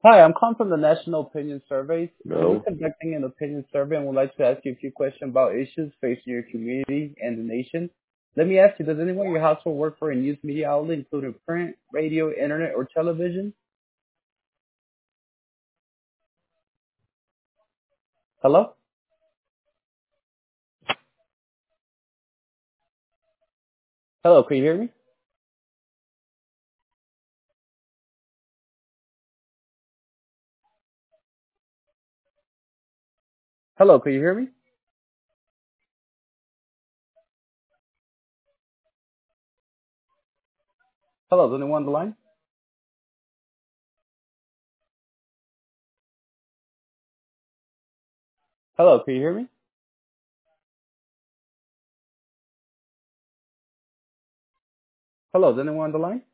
Hi, I'm calling from the National Opinion Surveys. We're No. conducting an opinion survey and would like to ask you a few questions about issues facing your community and the nation. Let me ask you, does anyone in your household work for a news media outlet, including print, radio, internet, or television? Hello? Hello, can you hear me? Hello, can you hear me? Hello, is anyone on the line? Hello, can you hear me? Hello, is anyone on the line?